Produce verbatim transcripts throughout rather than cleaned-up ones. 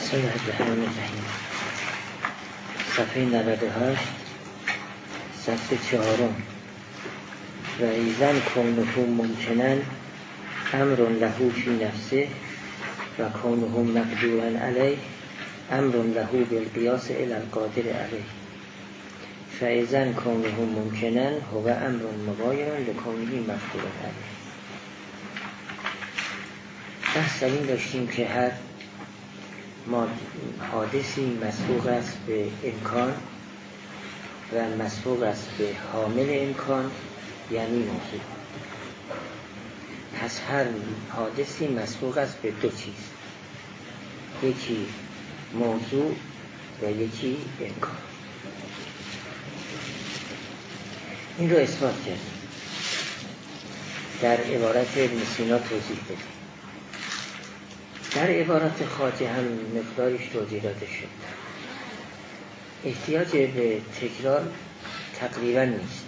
بسم الله الرحمن الرحیم. صفحه نود و هشت، صفحه چهارم. و ایزن کونه ممکنن امر له فی نفسه و کونه مقدورا علیه امر له بالقیاس الی القادر علیه. فایزن کونه ممکنن هو امر مغایر لکونه مقدورا علیه. بحث این داشتیم که هر ما حادثی مسبوق است به امکان و مسبوق است به حامل امکان، یعنی موضوع. پس هر حادثی مسبوق است به دو چیز، یکی موضوع و یکی امکان. این رو اثبات کرد، در عبارت ابن سینا توضیح بدیم. در عبارت خواجه هم مقدارش توضیح داده شد. احتیاج به تکرار تقریبا نیست.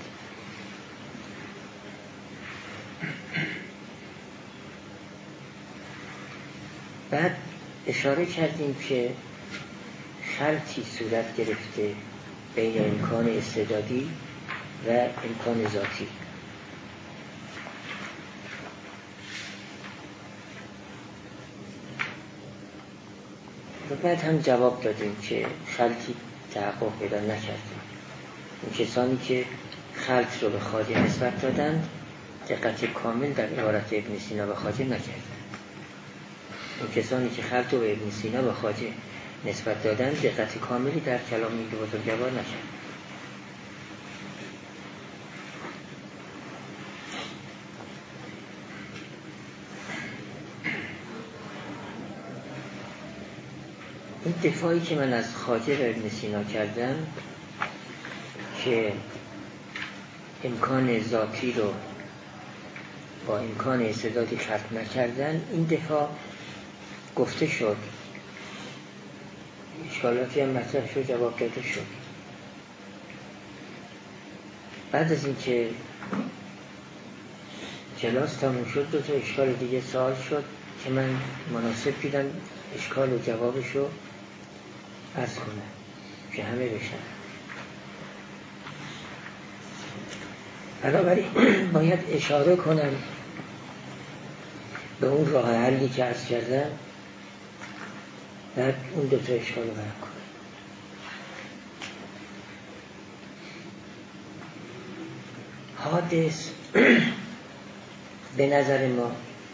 بعد اشاره کردیم که خلطی صورت گرفته بین امکان استعدادی و امکان ذاتی. و بعد هم جواب دادیم که خلطی تحقق پیدا نکردیم. اون کسانی که خلط رو به خواجه نسبت دادند دقت کامل در عبارت ابن سینا به خواجه نکردند. اون کسانی که خلط رو به ابن سینا به خواجه نسبت دادند دقت کاملی در کلام این بزرگوار نکردند. این دفاعی که من از خواجه و ابن سینا کردم که امکان ذاتی رو با امکان استعدادی خلط نکردن، این دفاع گفته شد، اشکالاتی هم مطرح شد، جواب داده شد. بعد از اینکه کلاس تموم شد دو تا اشکال دیگه سوال شد که من مناسب دیدم اشکال و جوابش رو عرض کنم که همه بشن. بنابراین باید اشاره کنم به اون راه حلی که عرض کردم، بعد اون دو تا اشکال رو بیان کنم. حادث به نظر ما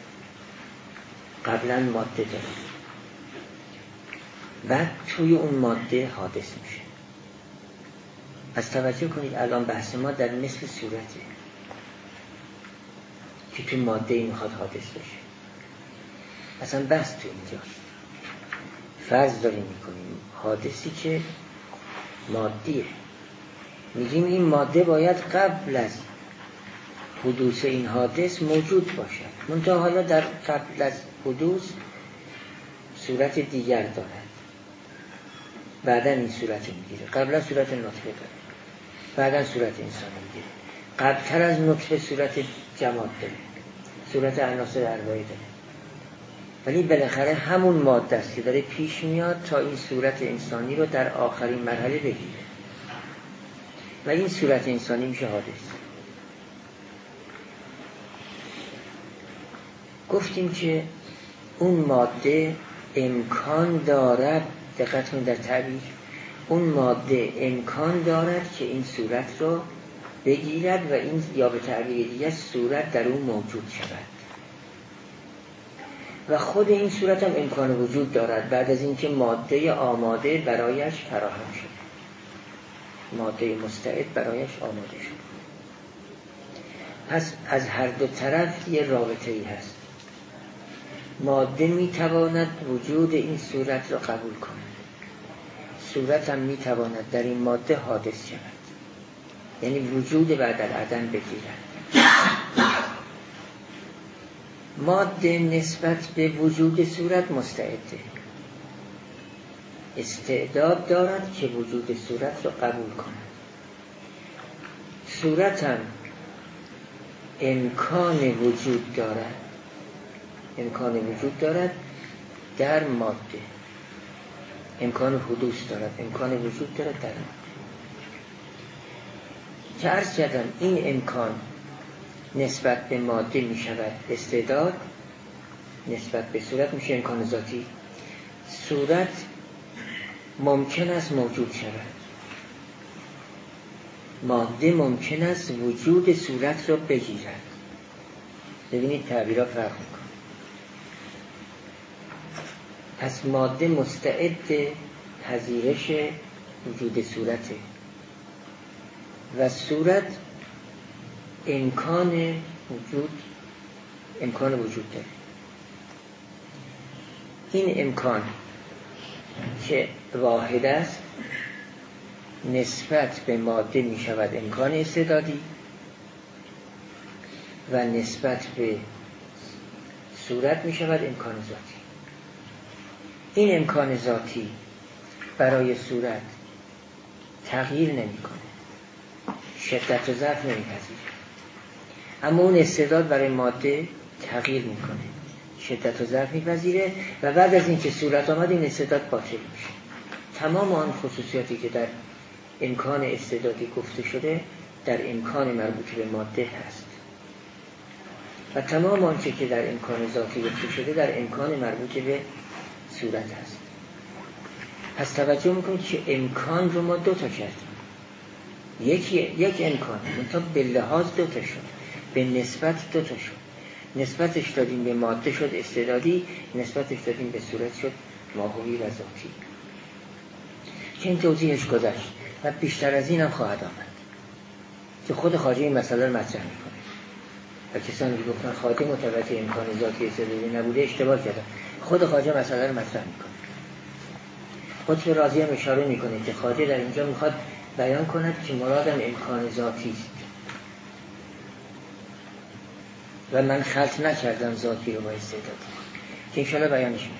قبلا ماده داره، بعد توی اون ماده حادث میشه. از توجه کنید الان بحث ما در مثل صورته که توی ماده ای میخواد حادث بشه. اصلا بحث توی اینجاست. فرض داریم میکنیم حادثی که مادیه، میگیم این ماده باید قبل از حدوث این حادث موجود باشد، منتها حالا در قبل از حدوث صورت دیگر دارد، بعدا این صورت میگیره. قبلا صورت نطفه داره، بعدا صورت انسان میگیره. قبلتر از نطفه صورت جماد داره، صورت عناصر ارواحی داره. ولی بالاخره همون ماده است که داره پیش میاد تا این صورت انسانی رو در آخرین مرحله بگیره و این صورت انسانی میشه حادث. گفتیم که اون ماده امکان دارد، دقت کنید در تعبیر، اون ماده امکان دارد که این صورت رو بگیرد و این، یا به تعبیر دیگه، صورت در اون موجود شود و خود این صورت هم امکان وجود دارد بعد از اینکه ماده آماده برایش فراهم شد، ماده مستعد برایش آماده شد. پس از هر دو طرف یه رابطه ای هست. ماده میتواند وجود این صورت را قبول کند، صورت هم میتواند در این ماده حادث شود، یعنی وجود بعد از عدم بگیرد. ماده نسبت به وجود صورت مستعده، استعداد دارد که وجود صورت را قبول کند. صورت هم امکان وجود دارد، امکان وجود دارد در ماده. امکان حدوث دارد، امکان وجود دارد در ماده. که عرض کردم این امکان نسبت به ماده می شود استعداد، نسبت به صورت میشه امکان ذاتی. صورت ممکن است موجود شود، ماده ممکن است وجود صورت را بگیرد. ببینید تعبیرها فرق میکنه. پس ماده مستعد پذیرش وجود صورته و صورت امکان وجود امکان وجود داره. این امکان که واحد است نسبت به ماده می شود امکان استعدادی و نسبت به صورت می شود امکان ذاتی. این امکان ذاتی برای صورت تغییر نمی کنه، شدت و ضعف نمی پذیره، اما اون استعداد برای ماده تغییر می کنه، شدت و ضعف می پذیره و بعد از اینکه صورت آمد این استعداد باطل میشه. تمام آن خصوصیاتی که در امکان استعدادی گفته شده در امکان مربوط به ماده هست و تمام آنچه که در امکان ذاتی گفته شده در امکان مربوط به صورت هست. پس توجه میکنید که امکان رو ما دو تا کردیم. یکی یک امکان منتها به لحاظ دو تا شد، به نسبت دو تا شد. نسبتش دادیم به ماده شد استعدادی، نسبتش دادیم به صورت شد ماهوی و ذاتی. که این توضیحش گذشت و بیشتر از این هم خواهد آمد که خود خواجه این مسئله رو مطرح میکنه و کسانی که گفتن خواجه متوجه امکان ذاتی استعدادی نبوده اشتباه کردن. خود خواجه مسئله رو مطرح میکنه. قطب رازی هم اشاره میکنه که خواجه در اینجا میخواد بیان کند که مرادم امکان ذاتی است و من خلط نکردم ذاتی رو با استعدادی، که انشاءالله بیانش میاد.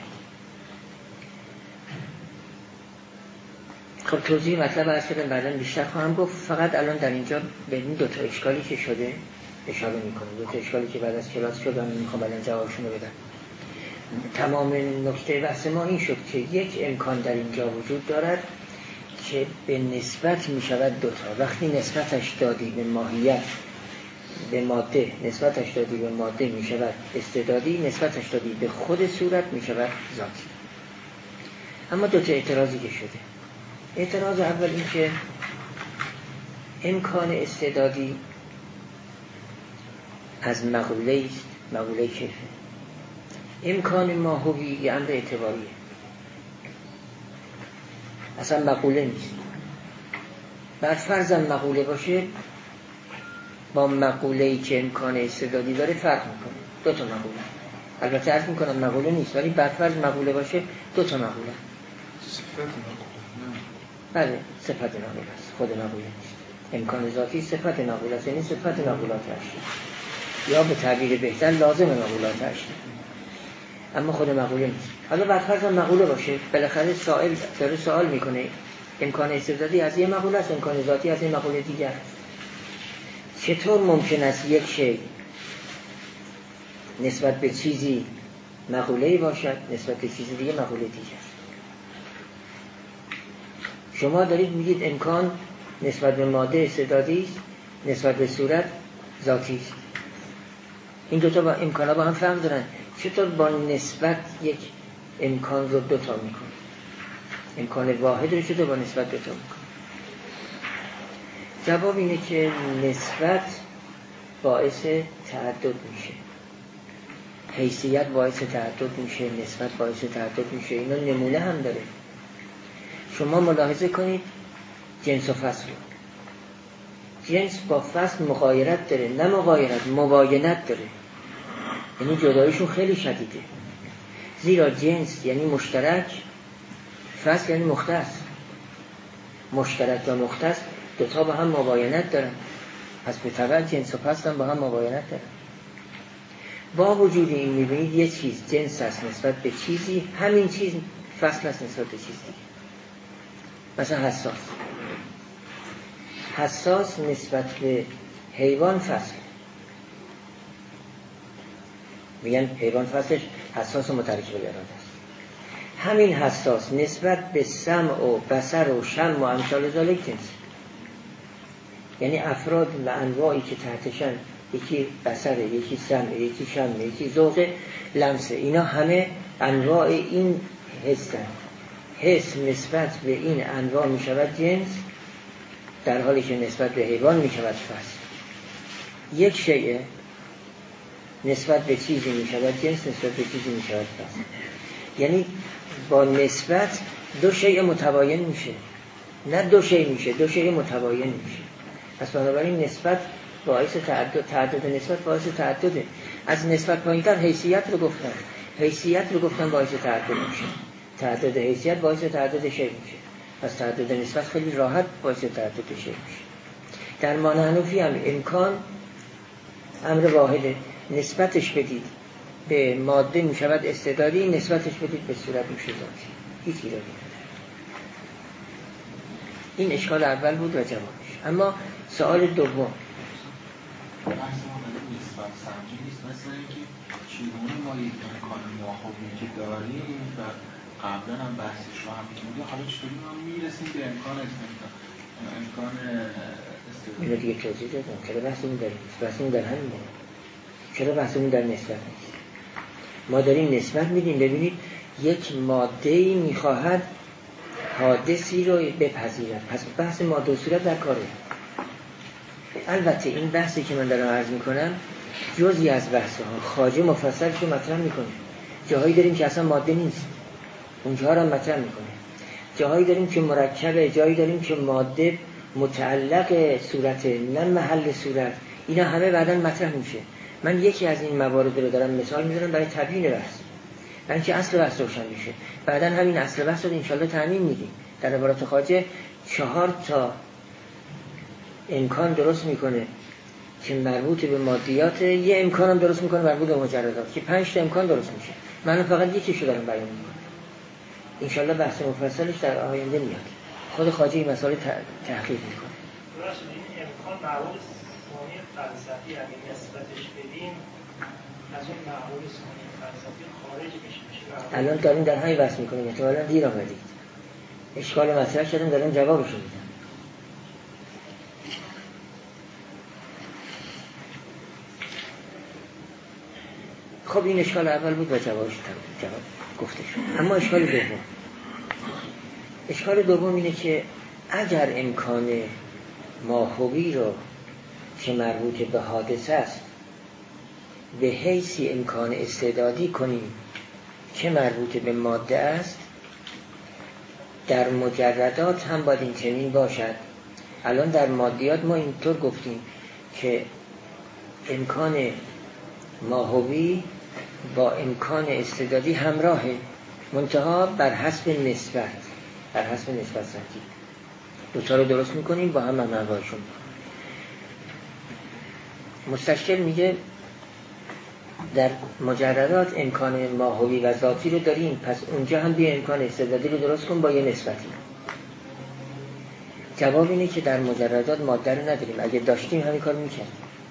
خب توضیح مطلب عرض کردم بعدا بیشتر خواهم گفت. فقط الان در اینجا به این دو تا اشکالی که شده اشاره میکنم، دو تا اشکالی که بعد از کلاس شد من میخوام الان جوابشون رو بدم. تمام نکته بحث ما این شد که یک امکان در اینجا وجود دارد که به نسبت میشود دوتا. وقتی نسبتش دادی به ماهیت به ماده، نسبتش دادی به ماده میشود استعدادی، نسبتش دادی به خود صورت میشود ذاتی. اما دو تا اعتراضی که شده. اعتراض اول این که امکان استعدادی از مقوله است، مقوله کیفه. امکان ماهوی یه امر اعتباریه، اصلا مقوله نیست. بر فرضم مقوله باشه با مقوله‌ای که امکان استعدادی داره فرق میکنه. دو تا مقوله، البته عرض میکنم مقوله نیست ولی بر فرض مقوله باشه دو تا مقوله. صفت مقوله بله صفت مقوله است، خود مقوله نیست. امکان ذاتی صفت مقوله است، یعنی صفت مقولات هست یا به تعبیر بهتر لازم مقولات هست، اما خود مقوله نیست. حالا بر فرض مقوله باشه بالاخره سائل داره سوال میکنه امکان استعدادی از یه مقوله است، امکان ذاتی از یه مقوله دیگر است. چطور ممکن است یک شی نسبت به چیزی مقوله‌ای باشد نسبت به چیزی دیگه مقوله دیگر؟ شما دارید میگید امکان نسبت به ماده استعدادی است، نسبت به صورت ذاتی است. این دوتا با امکانا با هم فرق دارن. چطور با نسبت یک امکان رو دوتا میکنه؟ امکان واحد رو چطور با نسبت دوتا میکنه؟ جواب اینه که نسبت باعث تعدد میشه، حیثیت باعث تعدد میشه، نسبت باعث تعدد میشه. اینا نمونه هم داره. شما ملاحظه کنید جنس و فصل. جنس با فصل مغایرت داره، نه مغایرت، مباینت داره. یعنی جداییشون خیلی شدیده. زیرا جنس یعنی مشترک، فصل یعنی مختص. مشترک و مختص دوتا با هم مباینت دارن، پس به طبع جنس و فصل هم با هم مباینت دارن. با وجود این میبینید یه چیز جنس هست نسبت به چیزی، همین چیز فصل هست نسبت به چیز دیگه. مثلا حساس حساس نسبت به حیوان فصل، میگن حیوان فصلش حساس و مترکب اراده است. همین حساس نسبت به سمع و بصر و شم و امثال ذالک جنس، یعنی افراد و انواعی که تحتشن، یکی بصره، یکی سمع، یکی شم، یکی ذوق، لمس، اینا همه انواع این حسن. حس نسبت به این انواع می شود جنس، در حالی که نسبت به حیوان می شود فصل. یک شیء نسبت به چیزی می شود جنس، نسبت به چیزی می شود فصل. یعنی با نسبت دو شیء متباین میشه، نه دو شیء میشه، دو شیء متباین میشه. پس بنابراین نسبت باعث تعدد، تعدد نسبت باعث تعدده. از نسبت پایین‌تر حیثیت رو گفتن، حیثیت رو گفتن باعث تعدد میشه، تعدد حیثیت باعث تعدد شیء میشه. پس تعدد نسبت خیلی راحت باعث تعدد شیء میشه. در معنی حنفی هم امکان امر واحده، نسبتش بدید به ماده می شود استعدادی، نسبتش بدید به صورت میشه ذاتی، هیچ ایرادی نداره. این اشکال اول بود و جوابش. اما سوال دوم بحث ما در نسبت سنجی نیست، مثل اینکه چگونه ما یک امکان ماهوی که داریم و قبلا هم بحثش رو هم می‌کنیم، حالا چطوری ما میرسیم به امکان استعداد، امکان استعداد. اینو دیگه توضیح دادم. چرا بحثمون در نیست؟ بحثمون در همین بود. چرا بحثمون در نسبت نیست؟ ما داریم نسبت میدیم. ببینید یک ماده‌ای میخواهد حادثی رو بپذیرد، پس بحث ماده و صورت در کاره. البته این بحثی که من دارم عرض میکنم جزئی از بحث‌ها، خواجه مفصلش رو مطرح میکنه. جاهایی داریم که اصلا ماده نیست، اونجا رو مطرح میکنه. جاهایی داریم که مرکبه، جایی داریم که ماده متعلق صورت، نه محل صورت. اینا همه بعداً مطرح میشه. من یکی از این موارد رو دارم مثال میذارم برای تبیین بحث، برای اینکه اصل بحث روشن میشه. بعداً همین اصل بحث رو انشالله تعمیم میدیم. در عبارات خواجه چهار تا امکان درست میکنه که مربوط به مادیات، یه امکان هم درست میکنه مربوط به مجردات، که پنج تا امکان درست میشه. من فقط یکیشو دارم بیان میکنم. انشالله بحث مفصلش در آینده میاد. خود خواجه این مسائل تحقیق میکنه. درست این امکان معقول ثانی فلسفی، یعنی نسبتش بدیم از اون معقول ثانی فلسفی خارج میشه. الان داریم در همین بحث میکنیم، احتمالاً دیر آمدید. اشکال مطرح کردم، دارم جوابشو میدم. خب این اشکال اول بود و جوابش جواب گفته شد. اما اشکال دوم، اشکال دوم اینه که اگر امکان ماهوی رو که مربوط به حادثه است به حیثی امکان استعدادی کنیم که مربوط به ماده است، در مجردات هم باید این چنین باشد. الان در مادیات ما اینطور گفتیم که امکان ماهوی با امکان استعدادی همراهه، منتها بر حسب نسبت، بر حسب نسبت سنجی دوتا رو درست میکنیم با هم همراهشون. مستشکل میگه در مجردات امکان ماهوی و ذاتی رو داریم، پس اونجا هم بیا امکان استعدادی رو درست کن با یه نسبتی. جواب اینه که در مجردات ماده رو نداریم. اگه داشتیم همین کار میکردیم.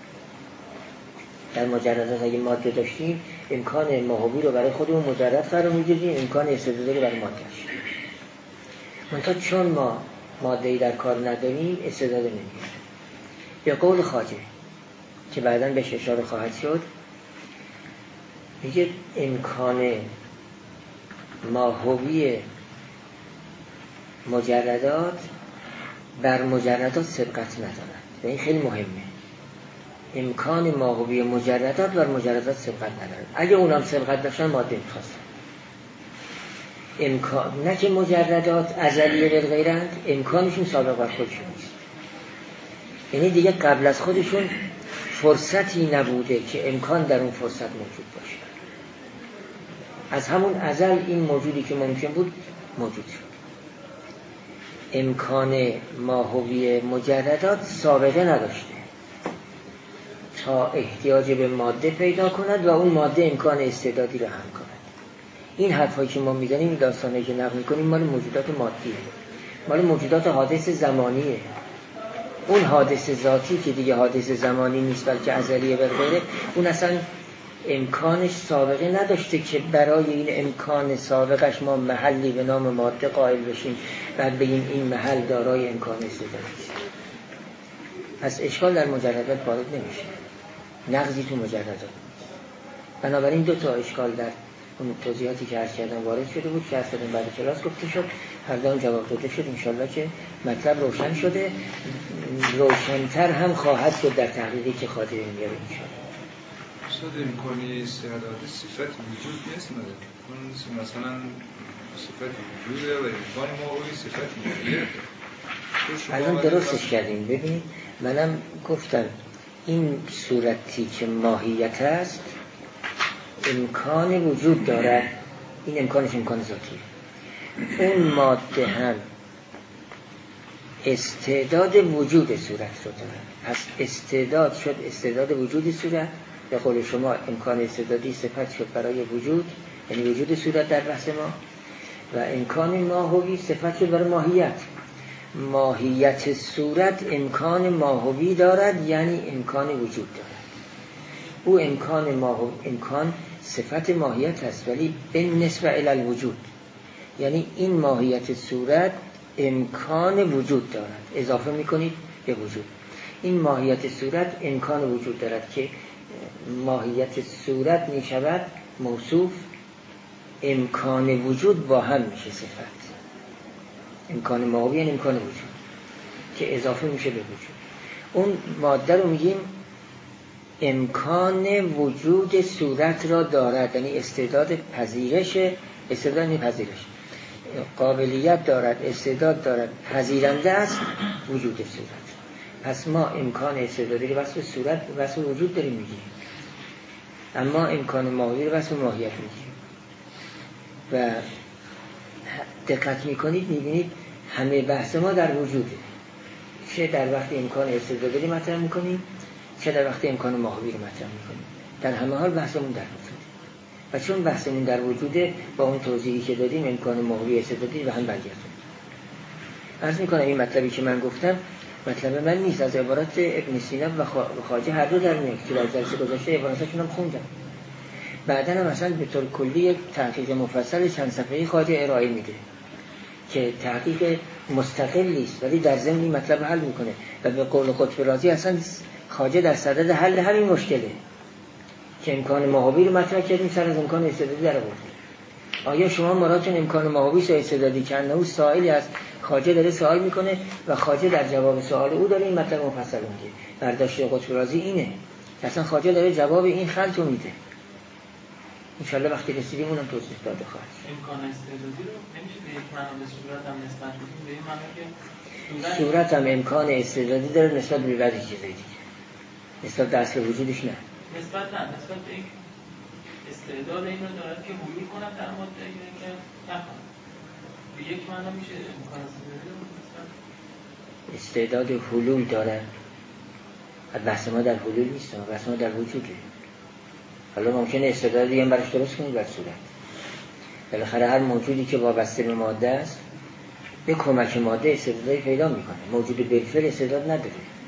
در مجردات اگه ماده داشتیم امکان ماهوی رو برای خودمون مجرد قرار میدادیم، امکان استعدادی رو برای مادهش. منتها چون ما ماده‌ای در کار نداریم استعداد نمیگیریم. به قول خواجه که بعداً بهش اشاره خواهد شد، میگه امکان ماهوی مجردات بر مجردات سبقت ندارد و این خیلی مهمه. امکان ماهوی مجردات بر مجردات سبقت ندارد. اگه اونام سبقت داشتن ماده میخواستن. امکان نه که مجردات ازلیه بالغیرند، امکانشون سابق بر خودشون نیست. یعنی دیگه قبل از خودشون فرصتی نبوده که امکان در اون فرصت موجود باشه. از همون ازل این موجودی که ممکن بود موجود شد. امکان ماهوی مجردات سابقه نداشته تا احتیاج به ماده پیدا کند و اون ماده امکان استعدادی رو هم کند. این حرفایی که ما میزنیم، این داستانی که نقل میکنیم مال موجودات مادیه، مال موجودات حادث زمانیه. اون حادث ذاتی که دیگه حادث زمانی نیست بلکه ازلیه و غیره، اون اصلا امکانش سابقه نداشته که برای این امکان سابقش ما محلی به نام ماده قائل بشیم بعد بگیم این محل دارای امکان استدلال است. پس اشکال در مجردات وارد نمیشه، نقضی تو مجردات. بنابراین دو تا اشکال در اون توضیحاتی که عرض کردم وارد شده بود که اصلا بعد کلاس گفته شد، هر دو جواب داده شد. انشالله که مطلب روشن شده، روشن‌تر هم خواهد شد در تحقیقی که خاطر میاره انشالله. استاد امکانی استعداد صفت وجود نیست مده اون مثلا صفت وجوده و امکان ماهوی صفت ماهیت. الان درستش کردیم. ببینید منم گفتم این صورتی که ماهیت است امکان وجود دارد، این امکانش امکان ذاتیه. اون ماده هم استعداد وجود صورت رو دارد. پس استعداد شد استعداد وجود صورت، به قول شما امکان استعدادی صفت شد برای وجود، یعنی وجود صورت در بحث ما، و امکان ماهوی صفت شد برای ماهیت. ماهیت صورت امکان ماهوی دارد، یعنی امکان وجود دارد. او امکان ماهوی، امکان صفت ماهیت است ولی به نسبت الی الوجود، یعنی این ماهیت صورت امکان وجود دارد، اضافه میکنید به وجود. این ماهیت صورت امکان وجود دارد که ماهیت صورت می شود موصوف، امکان وجود با هم میشه صفت. امکان ماهوی یعنی امکان وجود که اضافه میشه به وجود. اون ماده رو میگیم امکان وجود صورت را دارد، یعنی استعداد پذیرش، استعداد یعنی پذیرش، قابلیت دارد، استعداد دارد، پذیرنده است وجود صورت. پس ما امکان استعدادی رو وصف صورت وصف وجود داریم میگیم، اما امکان ماهوی رو وصف ماهیت میگیم. و دقت میکنید میبینید همه بحث ما در وجوده، چه در وقت امکان استعدادی مطرح میکنیم چه در وقت امکان ماهوی رو مطرح میکنیم، در همه حال بحثمون در وجوده. و چون بحثمون در وجوده با اون توضیحی که دادیم امکان ماهوی استعدادی و هم برگردیم. عرض میکنم این مطلبی که من گفتم مطلب من نیست، از عبارات ابن سینا و خواجه هر دو در میاد که در جلسه گذشته عباراتشون هم خوندم. بعداً هم مثلا به طور کلی یک تحقیق مفصل چند صفحه‌ای خواجه ارائه میده که تحقیق مستقلی است ولی در ضمن این مطلب حل میکنه. و به قول قطب رازی اصلا خواجه در صدد حل همین مشکله که امکان ماهوی رو مطرح کردیم سر از امکان استعدادی در آورد. آیا شما مرادتون امکان ماهوی سر استعدادی که انه سائلی است، خواجه داره سوال میکنه و خواجه در جواب سوال او داره این مطلب مفصل میگه. برداشت قطب رازی اینه که اصلا خواجه داره جواب این خلط رو میده. انشالله وقتی رسیدیم اونم توضیح داده خواهد. امکان استعدادی رو نمیشه به یک معنا به صورت هم نسبت بدیم، به این معنا که صورت هم امکان استعدادی داره نسبت به بعضی چیزای دیگه، نسبت به اصل وجودش نه. نسبت نه، نسبت به یک استعداد این رو دارد که حلول کنم در ماده اینه که نکنم. به یک معنا میشه امکان استعدادی رو نسبت استعداد حلول داره. بحث ما در حلول نیست، بحث ما در وجوده. حالا ممکنه استعدادی هم برش درست کنید بر صورت. بالاخره هر موجودی که وابسته به ماده است به کمک ماده استعدادی پیدا میکنه. موجود بالفعل استعداد نداره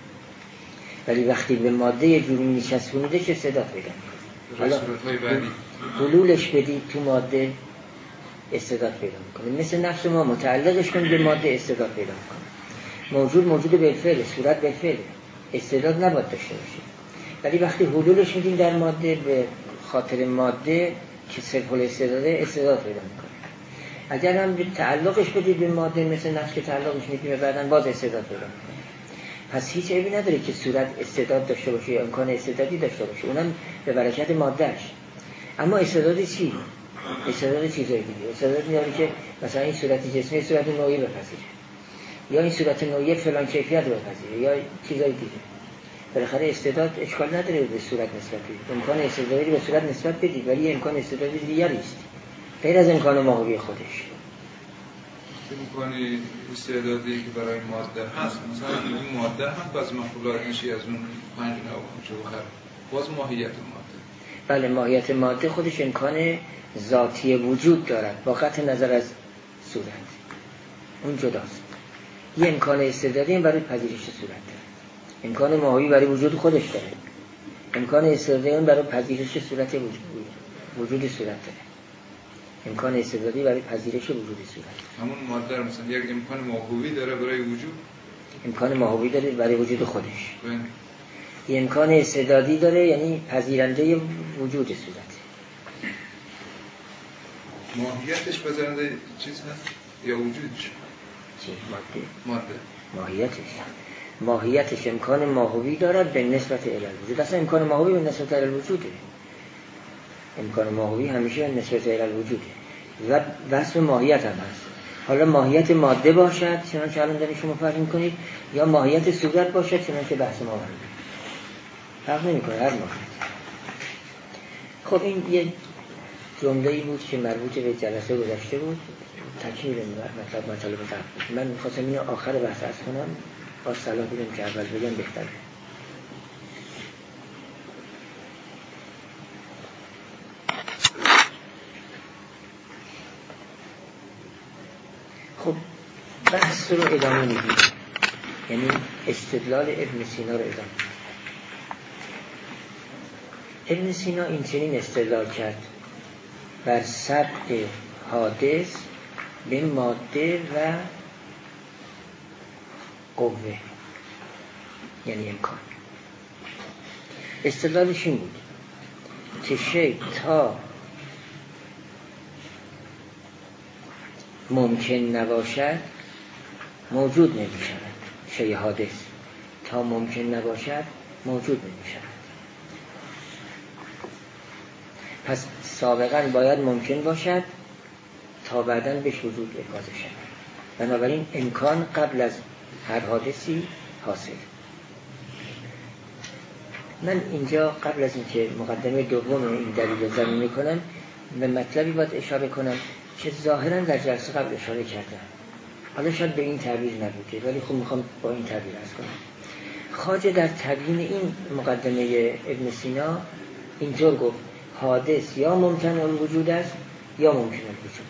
ولی وقتی به ماده یه جوری میچسبونیده که استعداد پیدا میکنه. حالا حلولش بدید تو ماده استعداد پیدا میکنه. مثل نفس ما متعلقش کنید به ماده استعداد پیدا میکنه. موجود موجود بالفعل، صورت بالفعل، استعداد نباید داشته باشه. ولی وقتی حلولش میدیم در ماده به خاطر ماده که صرف الاستعداده استعداد پیدا میکنه. اگر هم به تعلقش بدید به ماده مثل نفس که تعلقش میدیم بعدن باز استعداد پیدا میکنه. پس هیچ عیبی نداره که صورت استعداد داشته باشه یا امکان استعدادی داشته باشه، اونم به برکت مادهش. اما استعداد چی؟ استعداد چیزای دیگه. استعداد میاره که مثلا این صورت جسمی صورت نوعی بپذیره یا این صورت نوعی فلان کیفیت بپذیره یا چیزای دیگه. بالاخره استعداد اشکال نداره به صورت نسبت بدید. امکان استعدادی به صورت نسبت بدید ولی امکان استعدادی دیگری است غیر از امکان ماهوی خودش. امکانی استعدادی که برای ماده هست، مثلا این ماده هم باز مخلوقات میشه از اون پنج نوع جوهر، باز ماهیت ماده. بله ماهیت ماده خودش امکان ذاتی وجود دارد با قطع نظر از صورت، اون جداست. یه امکان استعدادی هم برای پذیرش صورت داره، امکان ماهوی برای وجود خودش داره. امکان استعدادی اون برای پذیرش صورت وجود وجود صورت داره. امکان استعدادی برای پذیرش وجود صورت. همون ماده مثلا یک امکان ماهوی داره برای وجود، امکان ماهوی داره برای وجود خودش. بله. یه امکان استعدادی داره، یعنی پذیرنده وجود صورت. ماهیتش پذیرنده چیز هست یا وجودش؟ چی؟ ماده. ماده. ماهیتش. ماهیتش امکان ماهوی دارد به نسبت الی الوجود. اصلا امکان ماهوی به نسبت الی الوجوده. امکان ماهوی همیشه نسبت الی الوجوده و وصف ماهیت هم هست. حالا ماهیت ماده باشد چنانچه الان دارید شما فرض می‌کنید، یا ماهیت صورت باشد چنانچه بحث ما برده فرق نمی‌کنه، هر ماهیت. خب این یه جمله‌ای بود که مربوط به جلسه گذشته بود، تکمیل مطلب مطالب قبل بود. من می‌خواستم اینو آخر بحث عرض کنم، با صلاح بودم که اول بگم بهتره. خب بحث رو ادامه میدیم، یعنی استدلال ابن سینا رو ادامه. ابن سینا این چنین استدلال کرد بر سبق حادث به ماده و قوه، یعنی امکان. استدلالش این بود که شی تا ممکن نباشد موجود نمی شود. شی حادث تا ممکن نباشد موجود نمی شود. پس سابقا باید ممکن باشد تا بعداً بهش وجود افاضه شود. بنابراین امکان قبل از هر حادثی حاصل. من اینجا قبل از اینکه مقدمه دوم این دلیل رو زمین میکنم به مطلبی باید اشاره کنم که ظاهراً در جلسه قبل اشاره کردم، حالا شاید به این تعبیر نبوده ولی خب میخوام با این تعبیر عرض کنم. خواجه در تبیین این مقدمه ابن سینا اینطور گفت حادث یا ممکن الوجود است یا ممکن الوجود.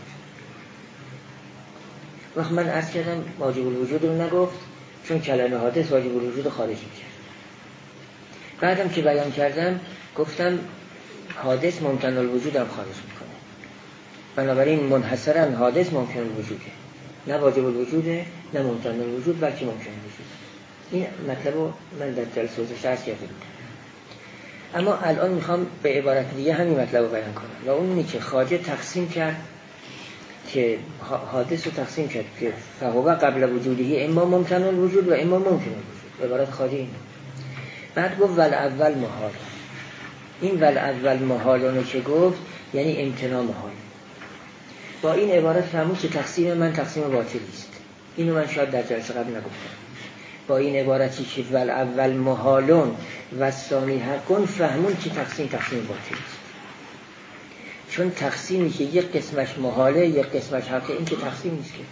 وقت من عرض کردم واجب الوجود رو نگفت چون کلمه حادث واجب الوجود خارج میکرد. بعدم که بیان کردم گفتم حادث ممکن الوجود هم خارج میکنه. بنابراین منحصرا حادث ممکن الوجوده، نه واجب الوجوده نه ممکن الوجود بلکه ممکن الوجود. این مطلب رو من در جلسه گذشته عرض کرده بودم. اما الان میخوام به عبارت دیگه همین مطلب رو بیان کنم و اون اینه که خواجه تقسیم کرد که حادث رو تقسیم کرد که فهو قبل وجودی اما ممکن الوجود و اما ممکن الوجود. عبارت خواجه اینه. بعد گفت ول اول محال. این ول اول محالانو که گفت یعنی امتناع محال. با این عبارت فهمون که تقسیم من تقسیم باطلی است. اینو من شاید در جلسه قبل نگفتم. با این عبارتی که ول اول محالون و ثانی حقون فهمون که تقسیم تقسیم باطلی است. چون تقسیمی که یک قسمش محاله یک قسمش حقه، این که تقسیم نیست، که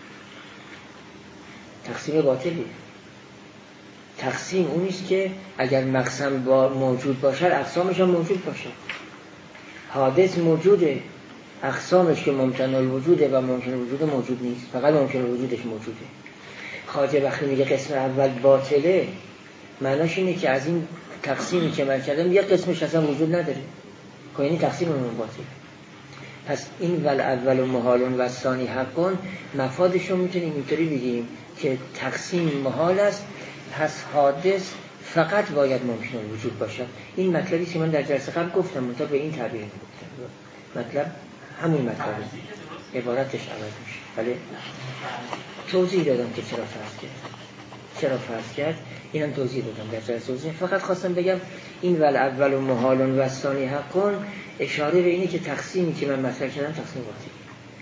تقسیم باطلی. تقسیم اونیست که اگر مقسم با موجود باشد اقسامش هم موجود باشد. حادث موجوده، اقسامش که ممکن الوجوده و ممکن الوجود موجود نیست، فقط ممکن الوجودش موجوده. خواجه وقتی میگه قسم اول باطله معناش اینه که از این تقسیمی که من کردم یک قسمش اصلا وجود نداره، که یعنی تقسیم اون باطله. پس این ول اول و محالون و ثانی حقون مفادش رو میتونیم اینطوری بگیم که تقسیم محال است، پس حادث فقط باید ممکن الوجود باشد. این مطلبی که من در جلسه قبل گفتم منتها به این تعبیر نگفتم. مطلب همین مطلبه، عبارتش عوض میشه. ولی توضیح دادم که چرا فرض کرد چرا فرض کرد اینم توضیح دادم در جلسه توضیح. فقط خواستم بگم این ول اول و محالون و ثانی حقون اشاره به اینه که تقسیمی که من مطرح کردم تقسیم باطلی.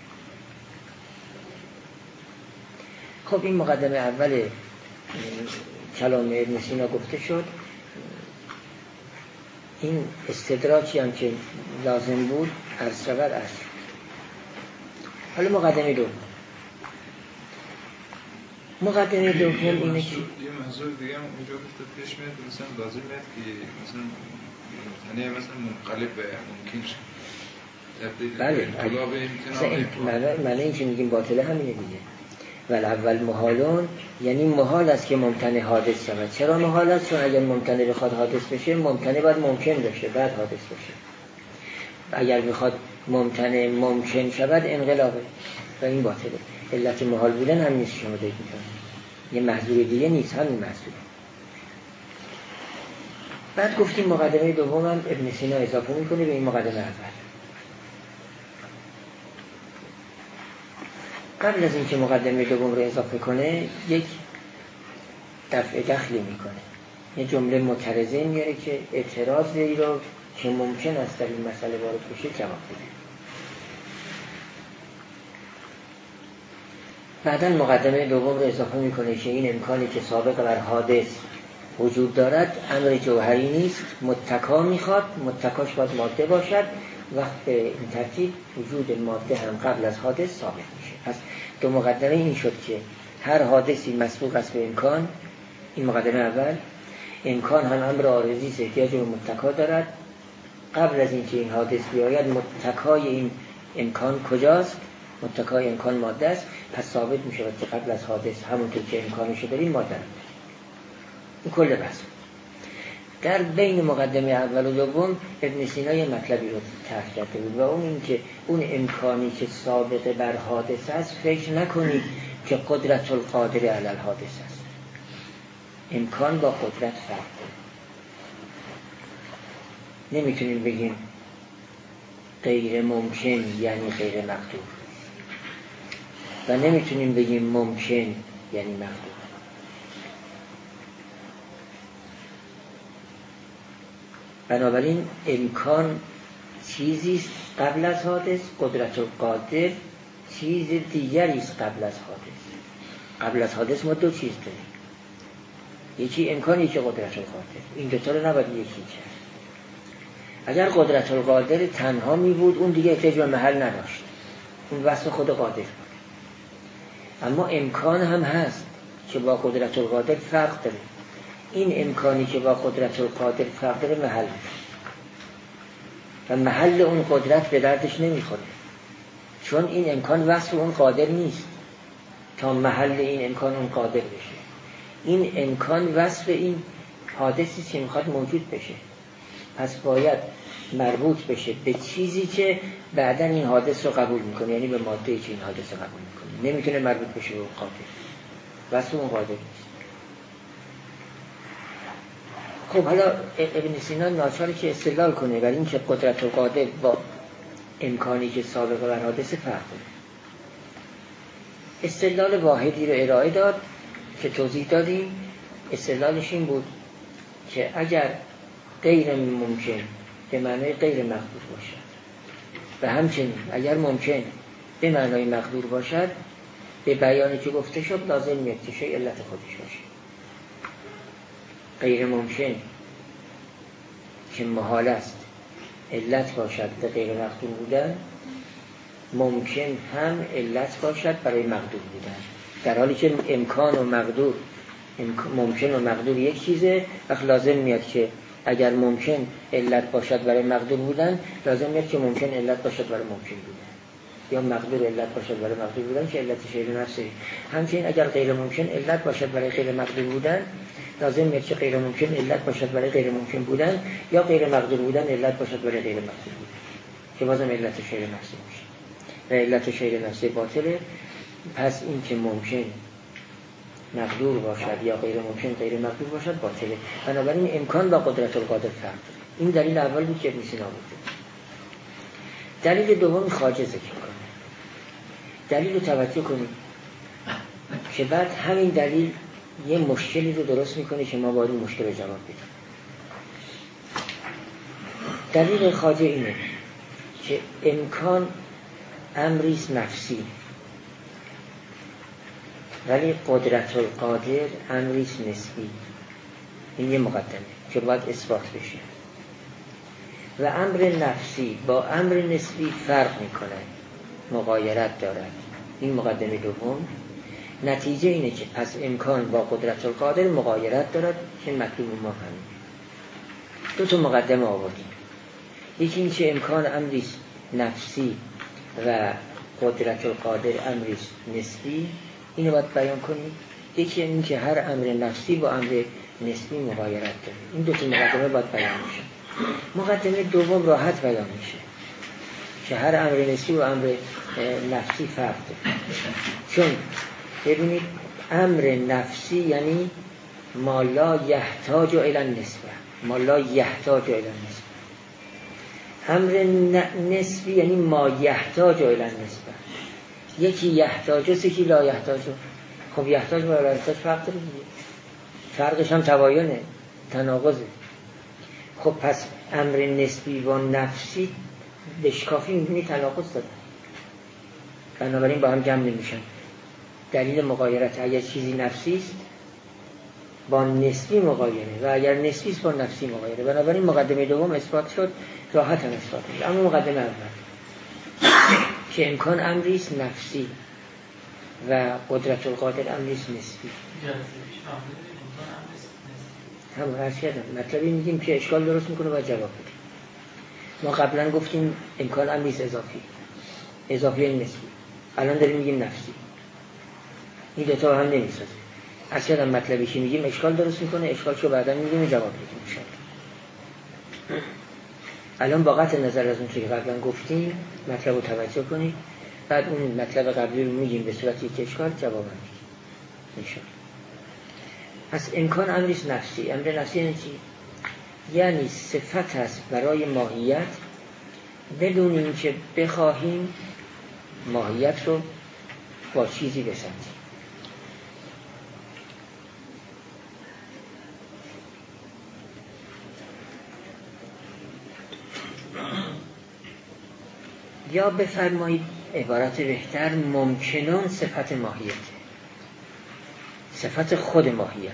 خب این مقدمه اول کلام ابن سینا گفته شد. این استدراکی هم که لازم بود عرض شود عرض شد. حالا مقدمه دوم. مقدمه دوم اینه که یه محضور دیگه هم اونجا گفته پیش میاد مثلا لازم میاد که مثلا یعنی مثلا منقلب به ممکن شد. بله. معنی این که میگیم باطله همینه دیگه. و الاول محالون، یعنی محال است که ممتنع حادث شود. چرا محال است؟ چون اگر ممتنع بخواد حادث بشه، ممتنع باید ممکن بشه بعد حادث بشه. اگر بخواد ممتنع ممکن شود انقلابه و این باطله. علت محال بودن هم نیست شما دارید میکنید، یه محضور دیگه نیست، همین محضوره. بعد گفتیم مقدمه دوم هم ابن سینا اضافه میکنه به این مقدمه اول. قبل از اینکه مقدمه دوم رو اضافه کنه یک دفع دخلی میکنه، یه جمله معترضه میاره که اعتراضی رو که ممکن است در این مسئله وارد بشه جواب بده. بعداً مقدمه دوم رو اضافه میکنه که این امکانی که سابق بر حادث وجود دارد امر جوهری نیست، متکا میخواد، متکاش باید ماده باشد. وقت به این ترتیب وجود ماده هم قبل از حادث ثابت میشه. پس دو مقدمه این شد که هر حادثی مسبوق است به امکان، این مقدمه اول. امکان هم امر عارضی است، احتیاج به متکا دارد. قبل از اینکه این حادث بیاید متکای این امکان کجاست؟ متکای امکان ماده است، پس ثابت میشه که قبل از حادث همونطور که امکانشو داریم ماده است. این کل بحث. در بین مقدمه اول و دوم ابن سینا یه مطلبی رو طرح کرده بود و اون این که اون امکانی که سابقه بر حادث است فکر نکنید که قدرت القادر علی الحادث است. امکان با قدرت فرق داره. نمیتونیم بگیم غیر ممکن یعنی غیر مقدور و نمیتونیم بگیم ممکن یعنی مقدور. بنابراین امکان چیزی قبل از حادث، قدرت القادر چیز دیگری است قبل از حادث. قبل از حادث ما دو چیز داریم، یکی امکانی که قدرت القادر، این دوتا رو نباید یکی کرد. اگر قدرت القادر تنها می بود اون دیگه احتیاج به محل نداشت، اون وصف خود قادر بود. اما امکان هم هست که با قدرت القادر فرق داره. این امکانی که با قدرت القادر فرق داره محل و محل اون قدرت به دردش نمیخوره، چون این امکان وصف اون قادر نیست تا محل این امکان اون قادر بشه. این امکان وصف این حادثی که میخواد موجود بشه، پس باید مربوط بشه به چیزی که بعداً این حادث رو قبول میکنه، یعنی به ماده‌ای که این حادث رو قبول میکنه. نمیتونه مربوط بشه به قادر، وصف اون قادر نیست. خب حالا ابن سینا ناچاره که استدلال کنه برای این که قدرت و قادر با امکانی که سابقه بر حادث فرق داره. استدلال واحدی رو ارائه داد که توضیح دادیم. استدلالش این بود که اگر غیر ممکن به معنای غیر مقدور باشد و همچنین اگر ممکن به معنای مقدور باشد، به بیانی که گفته شد لازم میاد که شیء علت خودش باشه. غیر ممکن که محال است علت باشد به غیر مقدور بودن، ممکن هم علت باشد برای مقدور بودن، در حالی که امکان و مقدور ممکن و مقدور یک چیزه. وقت لازم میاد که اگر ممکن علت باشد برای مقدور بودن، لازم میاد که ممکن علت باشد برای ممکن بودن، یا مقدور علت باشد برای مقدور بودن که علت شیء نفسه. همچنین اگر غیر ممکن علت باشد برای غیر مقدور بودن، لازم میاد که غیر ممکن علت باشد برای غیر ممکن بودن، یا غیر مقدور بودن علت باشد برای غیر مقدور بودن، که بازم علت شیء نفسه میشه و علت شیء نفسه باطله. پس این که ممکن مقدور باشد یا غیر ممکن غیر مقدور باشد باطله. بنابراین امکان با قدرت القادر فرق داره. این دلیل اول بود که ابن سینا بود. دلیل دوم خواجه ذکر کنه. دلیل رو توجه کنید که بعد همین دلیل یه مشکلی رو درست میکنه که ما باید این مشکل رو جواب بدیم. دلیل خواجه اینه که امکان امریست نفسی، ولی قدرت القادر امریست نسبی. این یه مقدمه که باید اثبات بشه. و امر نفسی با امر نسبی فرق میکنه، مغایرت دارد. این مقدمه دوم. نتیجه اینه که پس امکان با قدرت القادر مغایرت دارد که مطلوب ما همین. دو تا مقدمه آوردیم. یکی این که امکان امریست نفسی و قدرت القادر امریست نسبی. اینو باید بیان کنیم. یکی این که هر امر نفسی با امر نسبی مغایرت داره. این دو تا مقدمه باید بیان میشه. مقدمه دوم راحت بیان میشه که هر امر نسبی و امر نفسی فرق داره. چون ببینید امر نفسی یعنی ما لا یحتاج الی النسبه، ما لا یحتاج الی النسبه. امر نسبی یعنی ما یحتاج الی النسبه. یکی یحتاج است یکی لا یحتاج. خب یحتاج و لا یحتاج فرق داره دیگه. فرقش هم تباینه، تناقضه. خب پس امر نسبی و نفسی بشکافی می‌بینی تناقض داره، بنابراین با هم جمع نمیشن. دلیل مغایرت اگر چیزی نفسی است با نسبی مغایره و اگر نسبی است با نفسی مغایره. بنابراین مقدمه دوم اثبات شد، راحت هم اثبات شد. اما مقدمه اول که امکان امری است نفسی و قدرت القادر امری است نسبی. همون عرض کردم مطلبی میگیم که اشکال درست میکنه و جواب بده. ما قبلا گفتیم امکان امری است اضافی، اضافی یعنی نسبی. الان داریم میگیم نفسی. این دو تا هم نمیسازه. اصلا مطلبی که میگیم اشکال درست میکنه، اشکالشو بعدا میگیم جواب میدیم ان شاءالله. الان با قطع نظر از اون چیزی که قبلا گفتیم مطلب رو توجه کنید، بعد اون مطلب قبلی رو میگیم به صورت یک اشکال جواب میدیم ان شاءالله. پس امکان امری است نفسی. امر نفسی یعنی چی؟ یعنی صفت است برای ماهیت بدون اینکه بخواهیم ماهیت رو با چیزی بسنجیم. یا بفرمایید عبارت بهتر ممکنون صفت ماهیت، صفت خود ماهیت.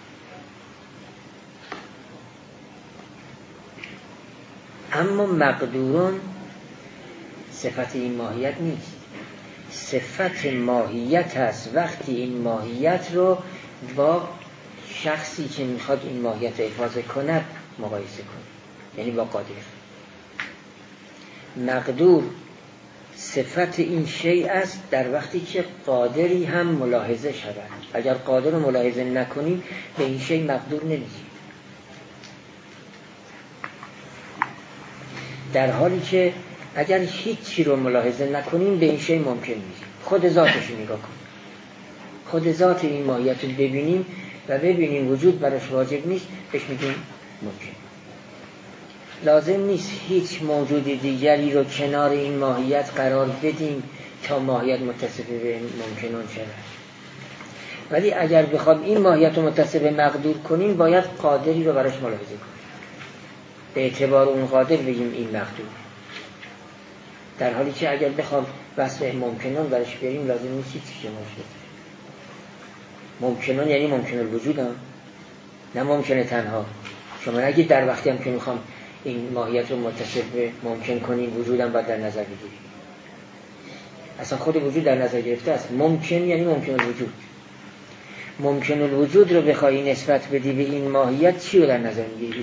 اما مقدورون صفت این ماهیت نیست. صفت ماهیت هست وقتی این ماهیت رو با شخصی که میخواد این ماهیت احاطه کند مقایسه کنه، یعنی با قادر. مقدور صفت این شیء است در وقتی که قادری هم ملاحظه شود. اگر قادر رو ملاحظه نکنیم به این شیء مقدور نمیشیم. در حالی که اگر هیچی رو ملاحظه نکنیم به این شیء ممکن میشیم. خود ذاتش رو نگاه کنیم، خود ذات این ماهیت رو ببینیم و ببینیم وجود براش واجب نیست، بهش میگیم ممکن. لازم نیست هیچ موجود دیگری رو کنار این ماهیت قرار بدیم تا ماهیت متصف به ممکنون شود. ولی اگر بخوام این ماهیت رو متصف به مقدور کنیم باید قادری رو براش ملاحظه کنیم، به اعتبار اون قادر بگیم این مقدور. در حالی که اگر بخوام وصف ممکنون براش بریم لازم نیست چیزی که موجود. ممکنون یعنی ممکن الوجود هم، نه ممکنه تنها. شما نگید در وقتی هم که میخوام این ماهیت رو متصف به ممکن کنیم وجودم باید در نظر بگیریم. اصلا خود وجود در نظر گرفته است. ممکن یعنی ممکن الوجود. ممکن الوجود رو بخوایی نسبت بدی به این ماهیت چی رو در نظر میگیری؟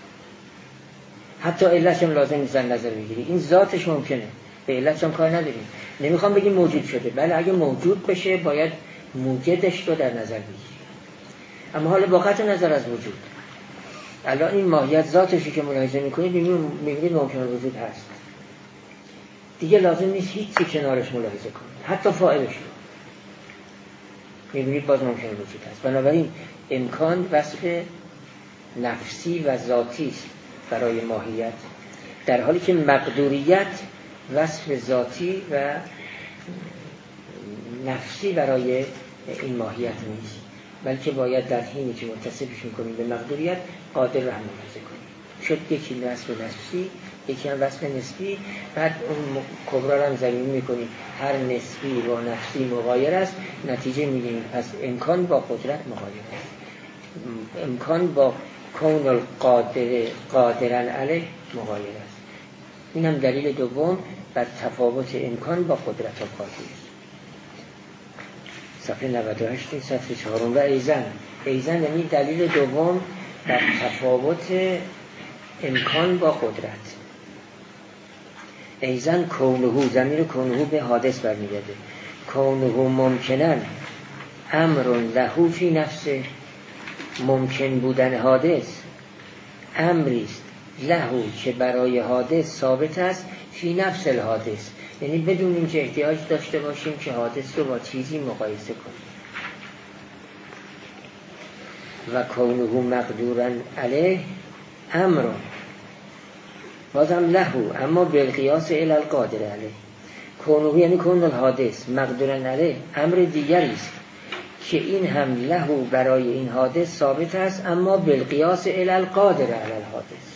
حتی علتش هم لازم نیست در نظر بگیری. این ذاتش ممکنه، به علتش هم کار نداریم. نمیخوام بگیم موجود شده، بله اگه موجود بشه باید موجدش رو در نظر بگیری. اما حالا با قطع نظر از وجود الان این ماهیت ذاتشی که ملاحظه میکنید میبینید ممکن الوجود هست. دیگه لازم نیست هیچی کنارش ملاحظه کنید، حتی فاعلش رو میبینید باز ممکن الوجود هست. بنابراین امکان وصف نفسی و ذاتی است برای ماهیت، در حالی که مقدوریت وصف ذاتی و نفسی برای این ماهیت نیست، بلکه باید در حینی که متصفش میکنیم به مقدوریت قادر رو هم ملاحظه کنیم. شد یکی وصف نفسی یکی هم وصف نسبی. بعد اون کبرا رو هم زمین میکنیم هر نسبی و نفسی مغایر است، نتیجه میگیم پس امکان با قدرت مغایر است. امکان با کون القادر قادرن علیه مغایر است. این هم دلیل دوم بر تفاوت امکان با قدرت القادر است. صفحه نود و هشت صفحه چهارم. و ایزن ایزن یعنی دلیل دوم بر تفاوت امکان با قدرت. ایزن کونهو، ضمیر کونهو به حادث برمیگرده. کونهو ممکنن امر له فی نفسه، ممکن بودن حادث امریست له که برای حادث ثابت است، فی نفس الحادث، یعنی بدون اینکه احتیاج داشته باشیم که حادث رو با چیزی مقایسه کنیم. و کونه مقدورا علیه امر، بازم له اما بالقیاس الی القادر علیه. کونه یعنی کون الحادث، مقدورا علیه امر دیگری است که این هم له برای این حادث ثابت است، اما بالقیاس الی القادر علی الحادث.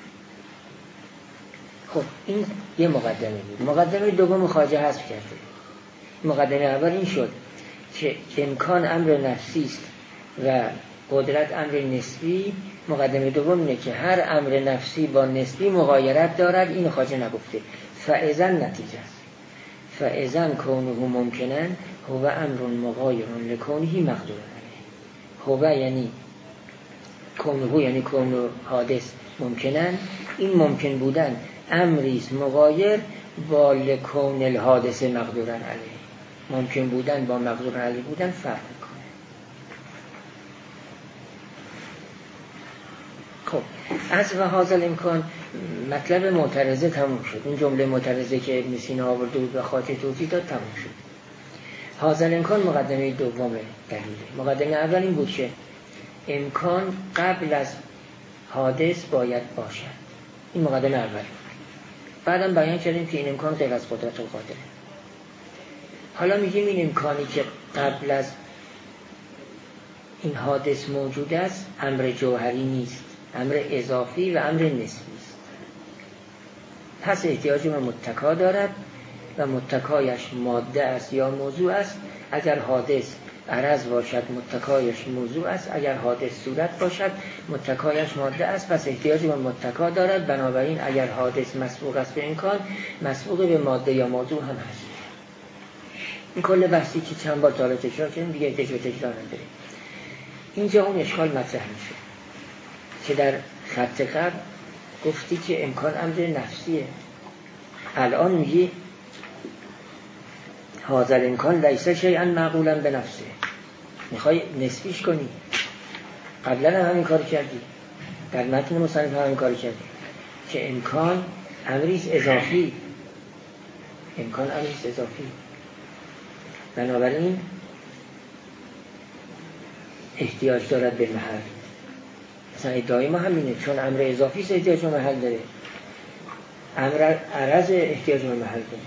خب این یه مقدمه بود. مقدمه دوم خواجه حذف کرده. مقدمه اول این شد که امکان امر نفسی است و قدرت امر نسبی. مقدمه دوم اینه که هر امر نفسی با نسبی مغایرت دارد. این خواجه نگفته. فاذا نتیجه است. فاذا کونه ممکنن هو امر مغایر لکونه مقدور علیه. هو یعنی کونه یعنی کون حادث ممکنن، این ممکن بودن امریست مغایر با لکون الحادث مقدورن علیه. ممکن بودن با مقدور علیه بودن فرق میکنه. خب از و حاصل امکان مطلب معترضه تموم شد. این جمله معترضه که ابن سینا آورده بود و خاطر توضیح داد تموم شد. حاصل امکان مقدمه دوم دلیله. مقدمه اول این بود که امکان قبل از حادث باید باشد. این مقدمه اول. بعدم بیان کردیم که این امکان غیر از قدرت القادره. حالا میگیم این امکانی که قبل از این حادث موجود است امر جوهری نیست، امر اضافی و امر نسبی است. پس احتیاج به متکا دارد و متکایش ماده است یا موضوع است. اگر حادث عرض باشد متکایش موضوع است، اگر حادث صورت باشد متکایش ماده است. پس احتیاج به متکا دارد. بنابراین اگر حادث مسبوق است به امکان، مسبوق به ماده یا موضوع هم هست. این کل بحثی که چند بار تا حالا تکرار کردیم دیگه احتیاج به تکرار نداره. اینجا اون اشکال مطرح میشه که در خط قبل گفتی که امکان امر نفسیه، الان میگی هذا الامکان لیس شیئا معقولا به نفسه، میخوای نسبیش کنی. قبلا هم همین کار کردی، در متن مصنف هم همین کار کردی که امکان امریست اضافی، امکان امریست اضافی. بنابراین احتیاج دارد به محل. مثلا ادعای ما همینه، چون امر اضافی است احتیاج به محل داره، امر عرض احتیاج به محل داره.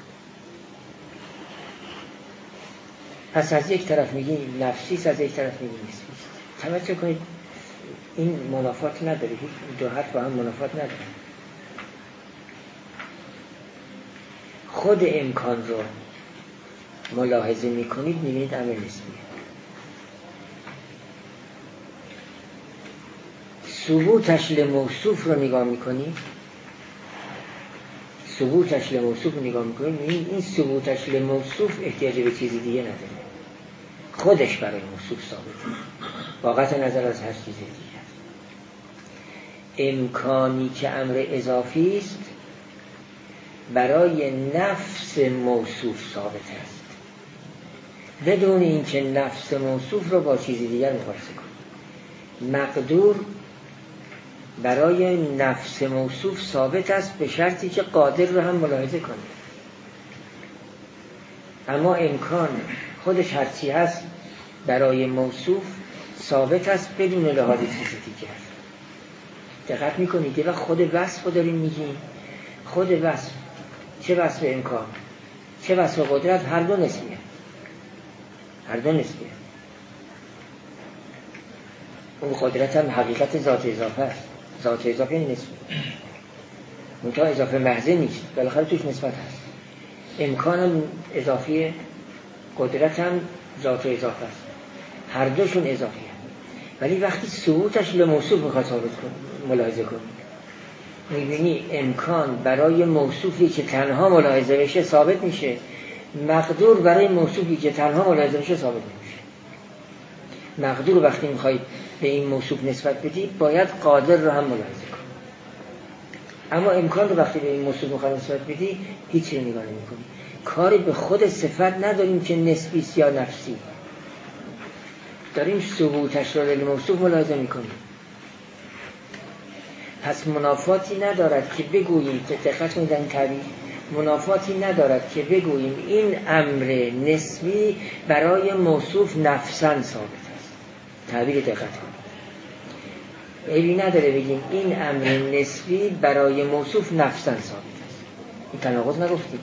پس از یک طرف میگی نفسی است، از یک طرف میگی نسبی است. توجه کنید این منافات نداره، دو حرف با هم منافات نداره. خود امکان رو ملاحظه میکنید میبینید امر نسبیه. ثبوتش لموصوف رو نگاه میکنید، ثبوتش لموصوف رو نگاه میکنید میبینید این ثبوتش لموصوف احتیاج به چیزی دیگه نداره، خودش برای موصوف ثابته، واقعا نظر از هر چیز دیگه. امکانی که امر اضافی است برای نفس موصوف ثابت است، بدون اینکه نفس موصوف رو با چیزی دیگر مقایسه کنید. مقدور برای نفس موصوف ثابت است به شرطی که قادر رو هم ملاحظه کنید. اما امکان خودش هرچی هست برای موصوف ثابت است بدون لحاظ چیزی دیگر. دقت میکنید که خود وصف رو داریم میگیم، خود وصف، چه وصف امکان چه وصف قدرت، هر دو نسبیه، هر دو نسبیه. اون قدرت هم حقیقت ذات اضافه است، ذات اضافه نسبی، منتها اضافه محضه نیست، بالاخره توش نسبت هست. امکان هم اضافیه، قدرت هم ذات اضافه است، هر دوشون اضافیه. ولی وقتی ثبوتش لموصوف میخواد ثابت کن، ملاحظه کنید، میبینی امکان برای موصوفی که تنها ملاحظه بشه ثابت میشه، مقدور برای موصوفی که تنها ملاحظه بشه ثابت نمیشه. مقدور وقتی میخواید به این موصوف نسبت بدید باید قادر رو هم ملاحظه کنید. اما امکان رو وقتی به این موصوف میخواید نسبت بدید هیچی رو نگاه نمی‌کنید. کاری به خود صفت نداریم که نسبی یا نفسی، داریم ثبوتش را للموصوف ملاحظه میکنیم. پس منافاتی ندارد که بگوییم، دقت کنید این تعبیر، منافاتی ندارد که بگوییم این امر نسبی برای موصوف نفساً ثابت است. تعبیر دقت کنید. عیبی نداره بگیم این امر نسبی برای موصوف نفساً ثابت است. این تناقض نگفتیم.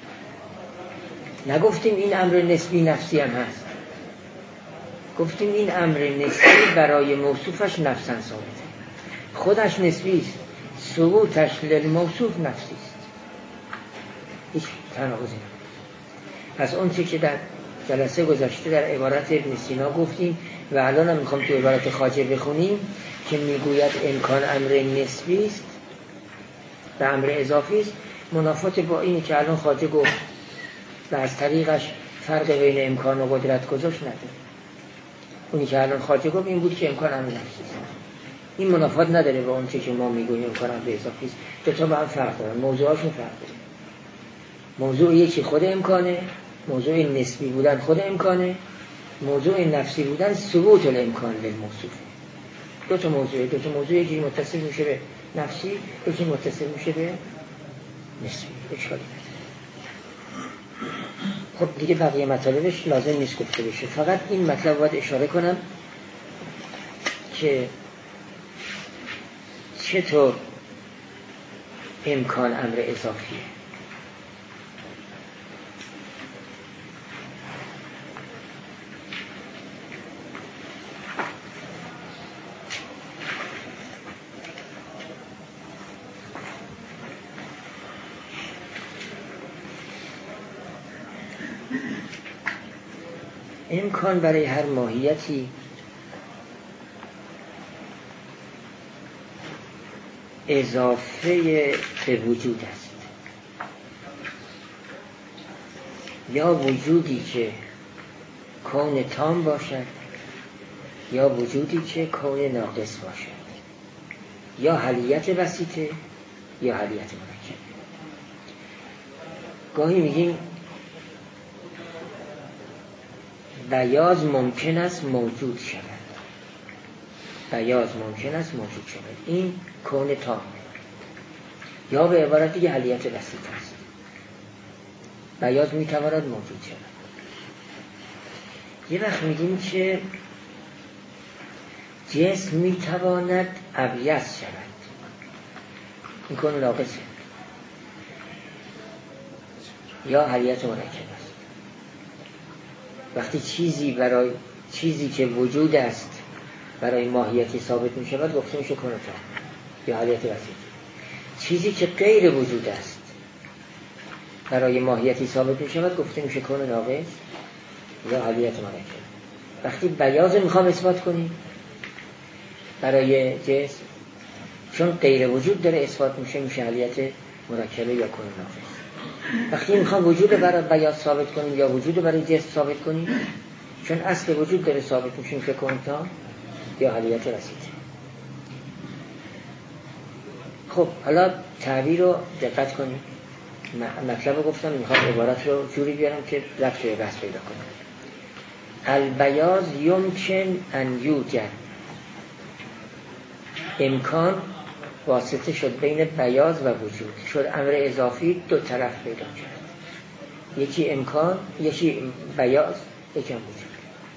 نگفتیم این امر نسبی نفسی هم هست. گفتیم این امر نسبی برای موصوفش نفساً ثابته. خودش نسبی است، ثبوتش للموصوف نفسی است. هیچ تناقضی نگفتیم. پس اون چی که در جلسه گذشته در عبارت ابن سینا گفتیم و الان هم میخوام تو عبارت خواجه بخونیم که میگوید امکان امر نسبی است و امر اضافی است، منافات با اینی که الان خواجه گفت و از طریقش فرق بین امکان و قدرت گذاشت نداره. اونی که الان خواجه گفت این بود که امکان امر نفسی است. این منافات نداره با اون چی که ما میگوییم امکان امر اضافی است. دو تا با هم فرق دارن، موضوعاشون فرق داره. موضوع یکی خود امکانه، موضوع نسبی بودن خود امکانه، موضوع نفسی بودن ثبوت الامکان للموصوف. دو تا موضوع، دو تا موضوع، یکی متصل میشه به نفسی، یکی متصل میشه به نسبی. اشکالی نداره. خب دیگه بقیه مطالبش لازم نیست گفته بشه. فقط این مطلب باید اشاره کنم که چطور امکان امر اضافیه. امکان برای هر ماهیتی اضافه به وجود است، یا وجودی که کون تام باشد یا وجودی که کون ناقص باشد، یا حلیت بسیطه یا حلیت مرکبه. گاهی میگیم بیاض ممکن است موجود شود، بیاض ممکن است موجود شود، این کون تام، یا به عبارت دیگه حلیت بسیط است. بیاض میتواند موجود شود. یه وقت میگیم که جسم میتواند ابیض شود، این کون ناقصه، یا حلیت مرکب است. وقتی چیزی برای چیزی که وجود است برای ماهیتی ثابت می شود گفته میشه کون تام یا حلیت بسیط. چیزی که غیر وجود است برای ماهیتی ثابت می شود گفته میشه کون ناقص یا حلیت مرکب. وقتی بیاض میخوام اثبات کنیم برای جسم، چون غیر وجود داره اثبات میشه، میشه حلیت مرکبه یا کون ناقص. وقتی میخوام وجود برای بیاض ثابت کنیم یا وجود برای جسم ثابت کنیم، چون اصل وجود داره ثابت میشه، میشه کون تام یا حلیت بسیط. خب حالا تعبیر رو دقت کنیم. مطلب رو گفتم، میخوام عبارت رو جوری بیارم که رفت به بحث پیدا کنم. البیاض یمکن ان یوجد، امکان واسطه شد بین بیاض و وجود، شد امر اضافی دو طرف پیدا کرد، یکی امکان، یکی بیاض، یکی هم وجود.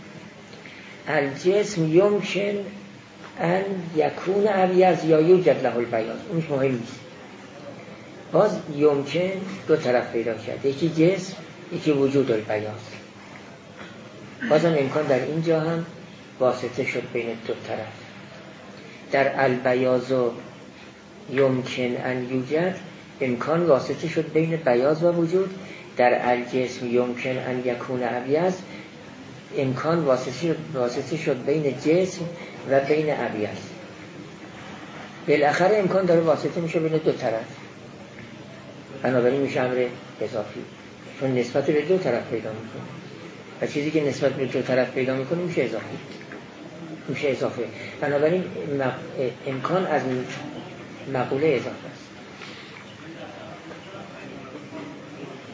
الجسم یمکن ان یکون ابیض یا یوجد له البیاض، اونش مهم نیست. باز یمکن دو طرف پیدا کرد، یکی جسم، یکی وجود البیاض. بازم امکان در اینجا هم واسطه شد بین دو طرف. در البیاض و یمکن ان یوجد امکان واسطه شد بین بیاض و وجود. در الجسم یمکن ان یکون ابیض امکان واسطه شد بین جسم و بین ابیض. بالاخره امکان داره واسطه میشه بین دو طرف، بنابراین میشه امر اضافی، چون نسبت به دو طرف پیدا میکنه و چیزی که نسبت به دو طرف پیدا میکنه میشه اضافی، میشه اضافه. بنابراین امکان از مقوله اضافه است.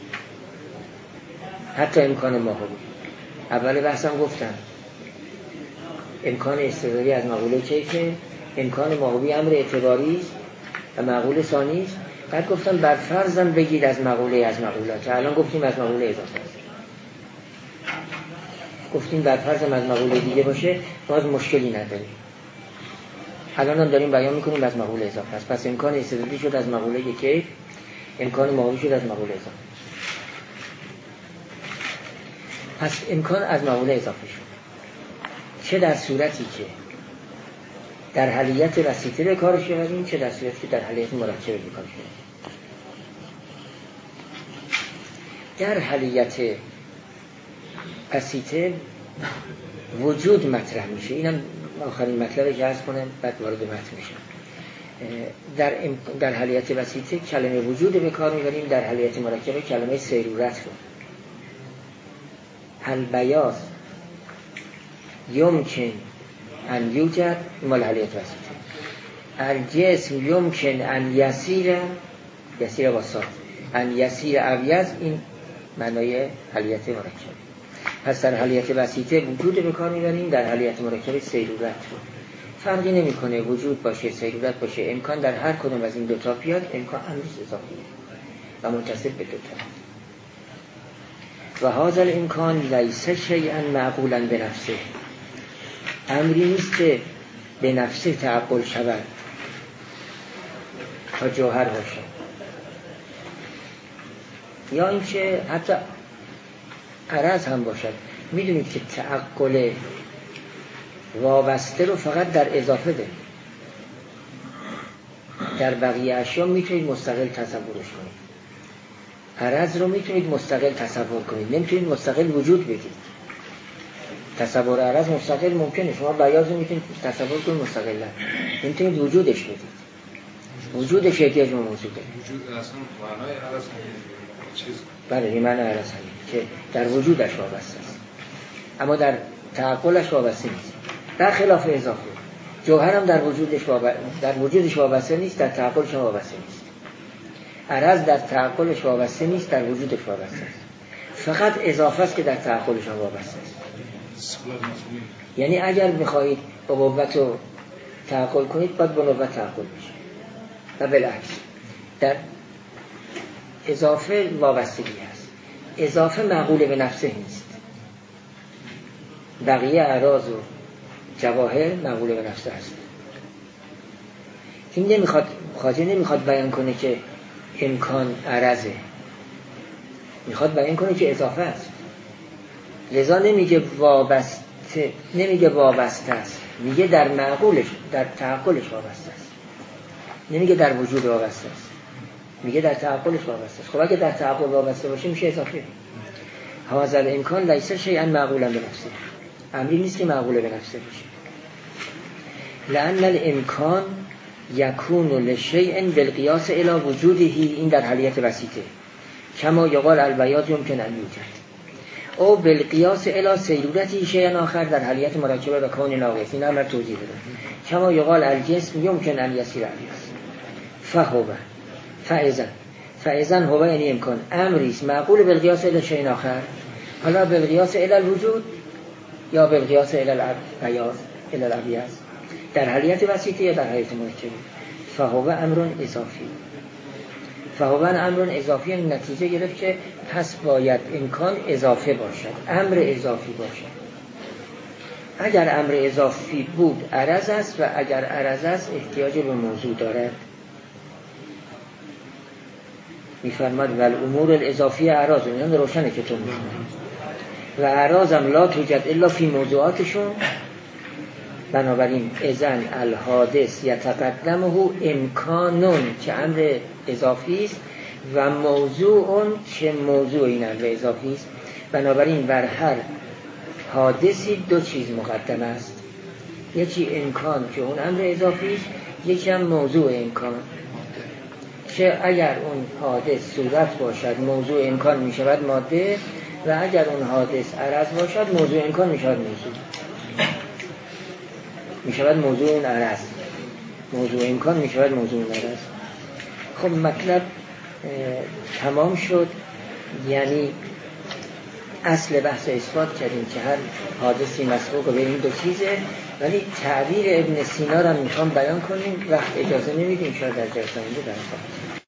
حتی امکان ماهوی. اول بحثم گفتم امکان استدلالی از مقوله کیفه، امکان ماهوی امر اعتباری است و مقوله ثانی است. بعد گفتم بر فرضم بگید از مقوله از مقولات، الان گفتیم از مقوله اضافه است، گفتیم بر فرضم از مقوله دیگه باشه باز مشکلی نداریم. الان هم داریم بیان میکنیم از مقوله اضافه است. پس امکان استدلالی شد از مقوله کیف، امکان ماهوی شد از مقوله اضافه. پس امکان از مقوله اضافه شد، چه در صورتی که در حلیت وسیطه به کارش ببریم، چه در صورتی که در حلیت مرکبه به کارش ببریم. در حلیت وسیطه وجود مطرح میشه، اینم آخرین مطلبی که عرض کنم بعد وارد متن میشم. در در حلیت وسیطه کلمه وجود به کار میبریم، در حلیت مرکبه کلمه سیرورت رو. البیاض یمکن ان یوجد مال حلیت وسیطه، الجسم یمکن ان یسیر یسیر واسط ان یسیر ابیض، این معنای حلیت مرکبه. پس در حلیت وسیطه وجود به کار میبریم، در حلیت مرکبه سیرورت رو. فرقی نمیکنه وجود باشه سیرورت باشه، امکان در هر کدوم از این دو تا بیاد امکان امروز اضافی و منتسب به دو تا. و هذا الامکان لیس شیئا معقولا به نفسه، امری نیست که به نفسه تعقل شود تا جوهر باشه، یا اینکه حتی عرض هم باشد. میدونید که تعقل وابسته رو فقط در اضافه ده، در بقیه اشیا میتونید مستقل تصورش کنید. عرض رو میتونید مستقل تصور کنید، نمیتونید مستقل وجود بدید. تصور عرض مستقل ممکنه، شما بیاض رو میتونید تصور کنید مستقلا، نمیتونید وجودش بدید. وجودش احتیاج به موضوع داره. وجود اصلا معنای عرض چیز بله این معنی عرض همین که در وجودش وابسته است، اما در تعقلش وابسته نیست. در خلاف اضافه جوهر هم در وجودش وابسته در وجودش وابسته نیست، در تعقلش وابسته نیست. عرض در تعقلش وابسته نیست، در وجودش وابسته است. فقط اضافه است که در تعقلش وابسته است. یعنی اگر میخواهید با نبوت رو تعقل کنید باید با نبوت تعقل بشه و بالعکس. در اضافه وابستگی هست، اضافه معقول به نفسه نیست. بقیه اعراض و جواهر معقول به نفسه هست. این نمیخواد خواجه نمیخواد بیان کنه که امکان عرضه، میخواد بیان کنه که اضافه است. لذا نمیگه وابسته، نمیگه وابسته است، میگه در معقولش در تعقلش وابسته است. نمیگه در وجود وابسته است، میگه در تعقلش وابسته است. خب اگه در تعقل وابسته باشه میشه اضافه. هذا الامکان لیس شیئا معقولا به نفسه، امری نیست که معقول به نفسه باشه. لأن الامکان یکون لشیء بالقیاس الی وجوده، این در حلیت وسیطه. کما یقال البیاض یمکن ان یوجد او بالقیاس الی سیرورتی شیء آخر در حلیت مرکبه و کون ناقص، این امر توضیح بده. کما یقال الجسم یمکن ان یسیر ابیض فهو فاذا فاذا هو یعنی امکان امری است معقول بالقیاس الی شیء آخر، حالا بالقیاس الی الوجود یا بالقیاس الی البیاض الی الابیض، در حلیت وسیطه یا در حلیت مرکبه. فهو امر اضافی، فهو امر اضافی نتیجه گرفت که پس باید امکان اضافه باشد، امر اضافی باشد. اگر امر اضافی بود عرض است، و اگر عرض است احتیاج به موضوع دارد. میفرماد ول امور الاضافی اعراض، این روشنه که تو میفرماد و اعراضم لا توجد الا فی موضوعاتشون. بنابراین اذن الحادث یتقدمه امکانون که امر اضافی است و موضوع که موضوع این امر اضافی است. بنابراین بر هر حادثی دو چیز مقدم است، یکی امکان که اون امر اضافی است، یکی هم موضوع امکان که اگر اون حادث صورت باشد موضوع امکان می شود ماده، و اگر اون حادث عرض باشد موضوع امکان می شود موضوع می شود موضوع اون عرض، موضوع امکان می شود موضوع اون عرض. خب مطلب تمام شد. یعنی اصل بحث اثبات کردیم که هر حادثی مسبوق به این دو چیزه، ولی تعبیر ابن سینا رو میخوام بیان کنیم، وقت اجازه نمیدیم، شاید در جلسه آینده بیان کنیم.